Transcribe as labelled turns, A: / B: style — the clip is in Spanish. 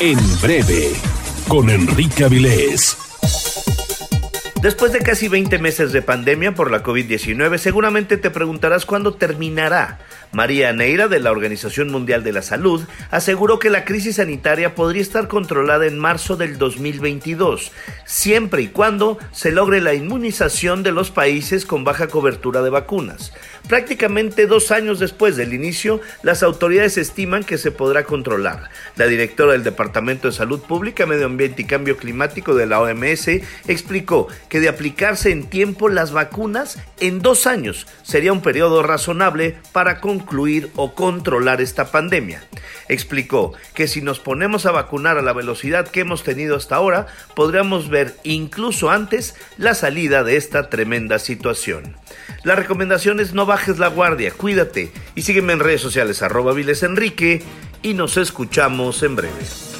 A: En breve, con Enrique Avilés.
B: Después de casi 20 meses de pandemia por la COVID-19, seguramente te preguntarás cuándo terminará. María Neira, de la Organización Mundial de la Salud, aseguró que la crisis sanitaria podría estar controlada en marzo del 2022, siempre y cuando se logre la inmunización de los países con baja cobertura de vacunas. Prácticamente 2 años después del inicio, las autoridades estiman que se podrá controlar. La directora del Departamento de Salud Pública, Medio Ambiente y Cambio Climático de la OMS explicó que de aplicarse en tiempo las vacunas, en 2 años sería un periodo razonable para concluir o controlar esta pandemia. Explicó que si nos ponemos a vacunar a la velocidad que hemos tenido hasta ahora, podríamos ver incluso antes la salida de esta tremenda situación. La recomendación es no bajes la guardia, cuídate y sígueme en redes sociales @vilesenrique y nos escuchamos en breve.